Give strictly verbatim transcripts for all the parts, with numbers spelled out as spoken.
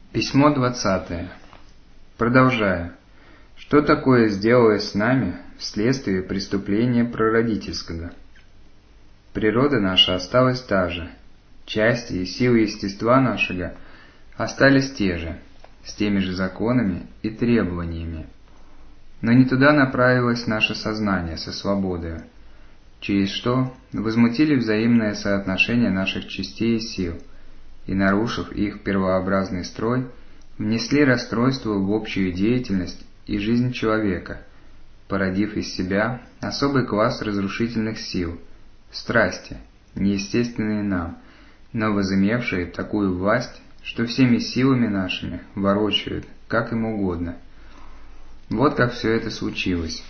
Письмо двадцатое. Продолжая. Что такое сделалось с нами вследствие преступления прародительского? Природа наша осталась та же, части и силы естества нашего остались те же, с теми же законами и требованиями. Но не туда направилось наше сознание со свободою, через что возмутили взаимное соотношение наших частей и сил, и, нарушив их первообразный строй, внесли расстройство в общую деятельность и жизнь человека, породив из себя особый класс разрушительных сил, страсти, неестественные нам, но возымевшие такую власть, что всеми силами нашими ворочают, как им угодно. Вот как все это случилось.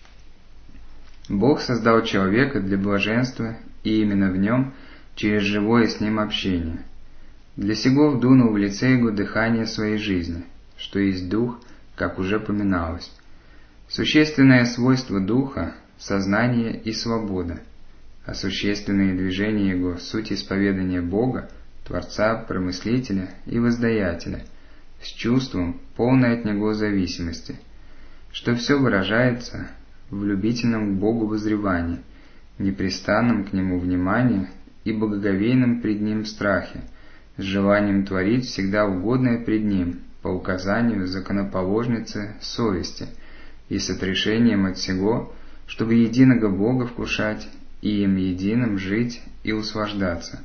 Бог создал человека для блаженства, и именно в нем, через живое с ним общение. Для сего вдунул в лице его дыхание своей жизни, что есть дух, как уже поминалось. Существенное свойство духа – сознание и свобода, а существенные движения его – суть исповедания Бога, Творца, Промыслителя и Воздаятеля, с чувством полной от него зависимости, что все выражается в любительном к Богу воззревании, непрестанном к Нему внимании и благоговейном пред Ним страхе, с желанием творить всегда угодное пред Ним, по указанию законоположницы совести, и с отрешением от всего, чтобы единого Бога вкушать, и им единым жить и услаждаться.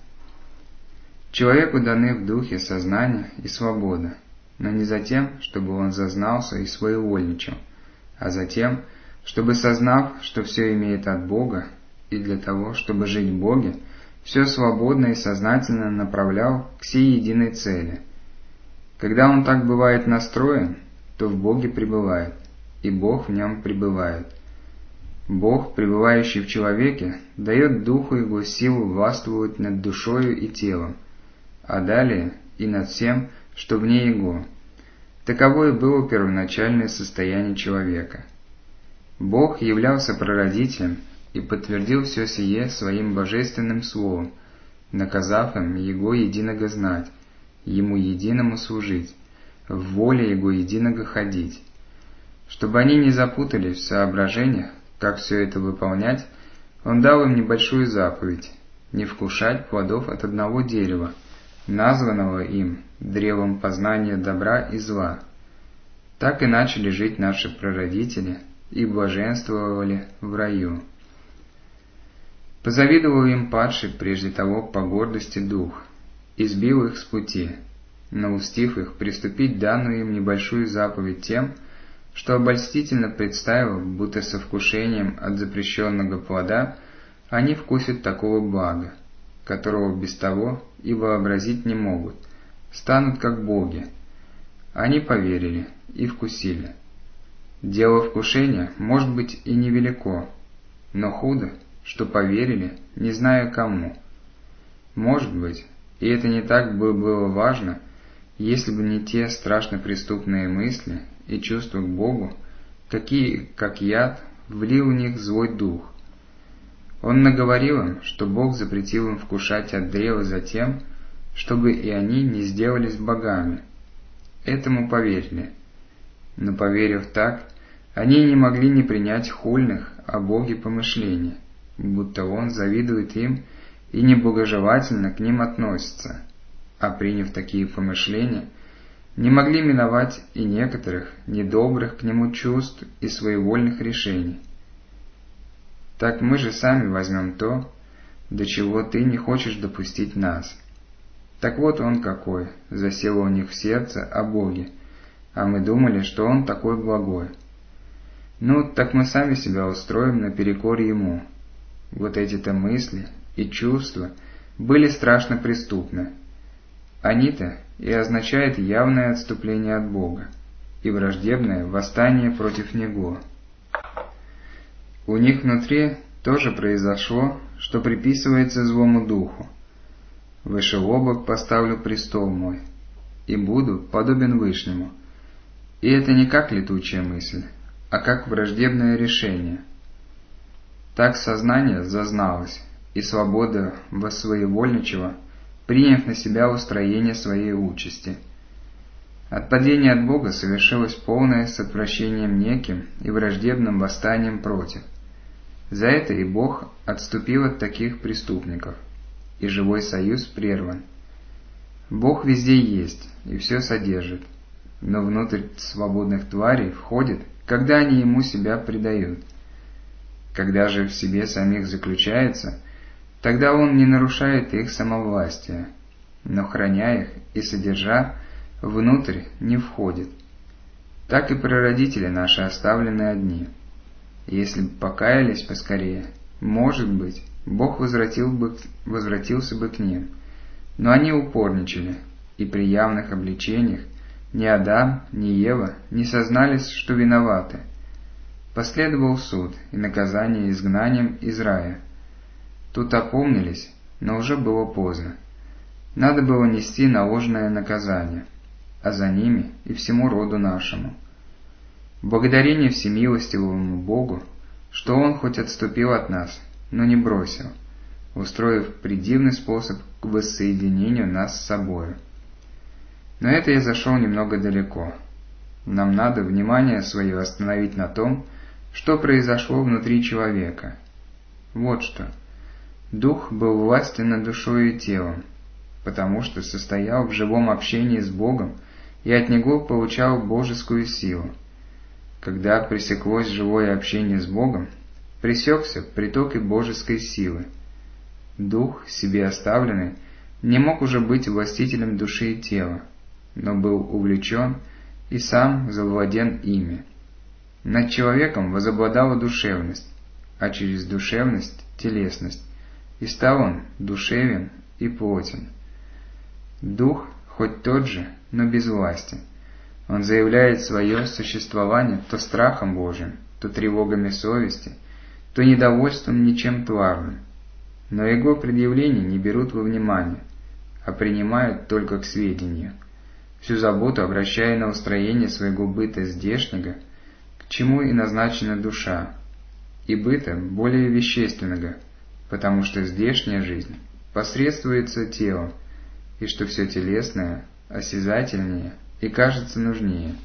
Человеку даны в духе сознание и свобода, но не за тем, чтобы он зазнался и своевольничал, а за тем, чтобы, сознав, что все имеет от Бога, и для того, чтобы жить в Боге, все свободно и сознательно направлял к сей единой цели. Когда он так бывает настроен, то в Боге пребывает, и Бог в нем пребывает. Бог, пребывающий в человеке, дает духу его силу властвовать над душою и телом, а далее и над всем, что вне его. Таково и было первоначальное состояние человека. Бог являлся прародителем и подтвердил все сие своим божественным словом, наказав им Его единого знать, Ему единому служить, в воле Его единого ходить. Чтобы они не запутались в соображениях, как все это выполнять, Он дал им небольшую заповедь – не вкушать плодов от одного дерева, названного им древом познания добра и зла. Так и начали жить наши прародители и блаженствовали в раю. Позавидовал им падший прежде того по гордости дух, и сбил их с пути, наустив их приступить данную им небольшую заповедь тем, что обольстительно представил, будто со вкушением от запрещенного плода они вкусят такого блага, которого без того и вообразить не могут, станут как боги. Они поверили и вкусили. Дело вкушения может быть и невелико, но худо, что поверили, не зная кому. Может быть, и это не так бы было важно, если бы не те страшно преступные мысли и чувства к Богу, какие, как яд, влил в них злой дух. Он наговорил им, что Бог запретил им вкушать от древа за тем, чтобы и они не сделались богами. Этому поверили. Но поверив так, они не могли не принять хульных о Боге помышления, будто Он завидует им и неблагожелательно к ним относится, а приняв такие помышления, не могли миновать и некоторых недобрых к Нему чувств и своевольных решений. Так мы же сами возьмем то, до чего Ты не хочешь допустить нас. Так вот Он какой, засел у них в сердце о Боге, а мы думали, что Он такой благой. Ну, так мы сами себя устроим наперекор Ему. Вот эти-то мысли и чувства были страшно преступны. Они-то и означают явное отступление от Бога и враждебное восстание против Него. У них внутри тоже произошло, что приписывается злому духу. Выше облак поставлю престол мой, и буду подобен Вышнему. И это не как летучая мысль, а как враждебное решение. Так сознание зазналось, и свобода восвоевольничала, приняв на себя устроение своей участи. Отпадение от Бога совершилось полное с отвращением неким и враждебным восстанием против. За это и Бог отступил от таких преступников, и живой союз прерван. Бог везде есть и все содержит, но внутрь свободных тварей входит, когда они Ему себя предают. Когда же в себе самих заключается, тогда Он не нарушает их самовластия, но, храня их и содержа, внутрь не входит. Так и прародители наши оставлены одни. Если бы покаялись поскорее, может быть, Бог возвратил бы, возвратился бы к ним. Но они упорничали, и при явных обличениях ни Адам, ни Ева не сознались, что виноваты. Последовал суд и наказание изгнанием из рая. Тут опомнились, но уже было поздно. Надо было нести наложенное наказание, а за ними и всему роду нашему. Благодарение всемилостивому Богу, что Он хоть отступил от нас, но не бросил, устроив предивный способ к воссоединению нас с собою. Но это я зашел немного далеко. Нам надо внимание свое остановить на том, что произошло внутри человека. Вот что. Дух был властен над душой и телом, потому что состоял в живом общении с Богом и от Него получал божескую силу. Когда пресеклось живое общение с Богом, пресекся приток и божеской силы. Дух, себе оставленный, не мог уже быть властителем души и тела, но был увлечен и сам завладен ими. Над человеком возобладала душевность, а через душевность – телесность, и стал он душевен и плотен. Дух хоть тот же, но без власти. Он заявляет свое существование то страхом Божиим, то тревогами совести, то недовольством ничем тварным. Но его предъявления не берут во внимание, а принимают только к сведению, всю заботу обращая на устроение своего быта здешнего, к чему и назначена душа, и быта более вещественного, потому что здешняя жизнь посредствуется телом, и что все телесное осязательнее и кажется нужнее.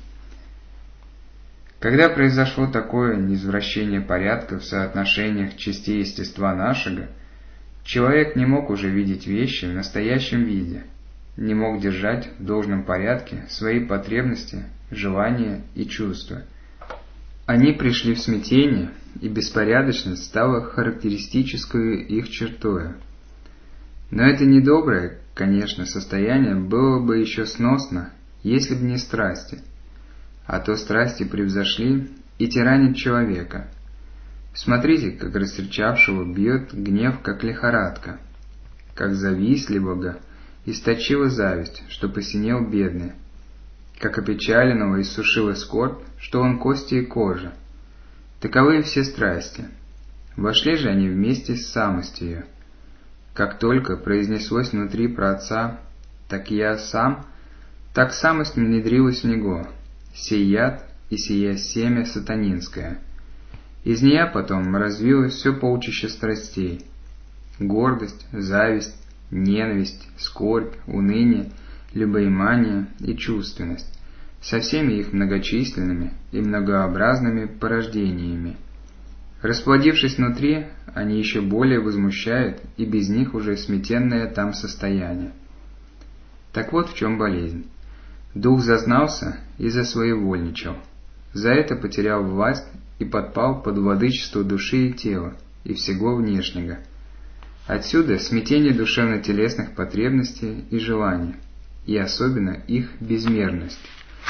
Когда произошло такое низвращение порядка в соотношениях частей естества нашего, человек не мог уже видеть вещи в настоящем виде, не мог держать в должном порядке свои потребности, желания и чувства. Они пришли в смятение, и беспорядочность стала характеристической их чертою. Но это недоброе, конечно, состояние было бы еще сносно, если бы не страсти. А то страсти превзошли и тиранят человека. Смотрите, как растерчавшего бьет гнев, как лихорадка, как завистливого источила зависть, что посинел бедный, как опечаленного иссушила скорбь, что он кости и кожа. Таковы все страсти. Вошли же они вместе с самостью. Как только произнеслось внутри про Отца «так я сам», так самость внедрилась в него, сей яд и сия семя сатанинское. Из нее потом развилось все полчище страстей: гордость, зависть, ненависть, скорбь, уныние, любоимание и чувственность, со всеми их многочисленными и многообразными порождениями. Расплодившись внутри, они еще более возмущают и без них уже сметенное там состояние. Так вот в чем болезнь. Дух зазнался и засвоевольничал. За это потерял власть и подпал под владычество души и тела, и всего внешнего. Отсюда смятение душевно-телесных потребностей и желаний, и особенно их безмерность.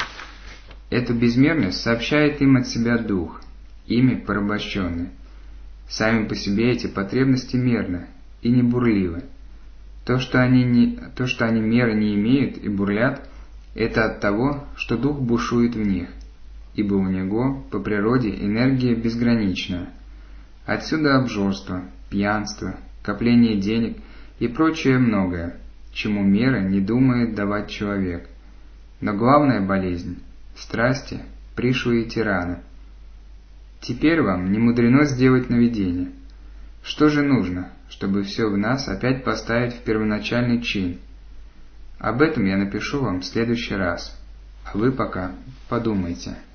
Эту безмерность сообщает им от себя Дух, ими порабощенный. Сами по себе эти потребности мерны и не бурливы. То, что они, не, то, что они меры не имеют и бурлят, это от того, что Дух бушует в них, ибо у него по природе энергия безграничная. Отсюда обжорство, пьянство, копление денег и прочее многое, чему мера не думает давать человек. Но главная болезнь – страсти, пришлые тираны. Теперь вам не мудрено сделать наведение. Что же нужно, чтобы все в нас опять поставить в первоначальный чин? Об этом я напишу вам в следующий раз. А вы пока подумайте.